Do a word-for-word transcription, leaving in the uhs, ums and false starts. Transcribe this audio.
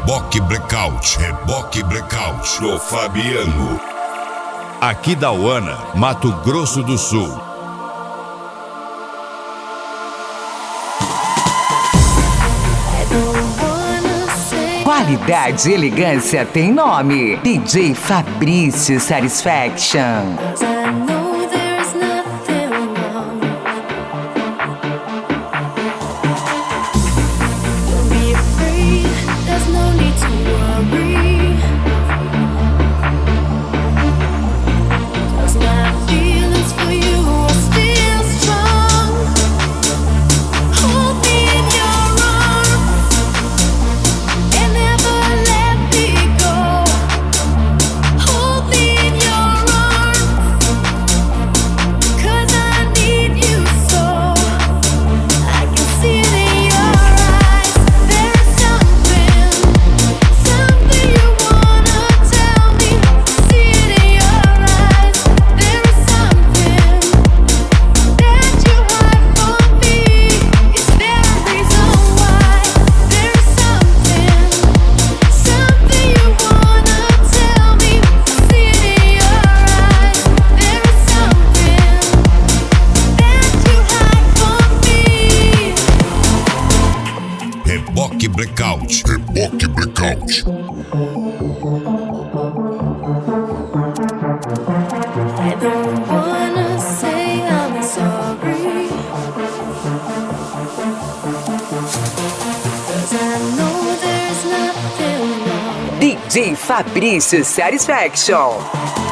Reboque Breakout, Reboque Breakout, no Fabiano. Aqui da Uana, Mato Grosso do Sul. Qualidade e elegância tem nome. D J Fabrício Satisfaction. Reboque Breakout, Reboque Breakout. I don't wanna say I'm sorry, 'cause I know there's nothing wrong. D J Fabrício Satisfaction.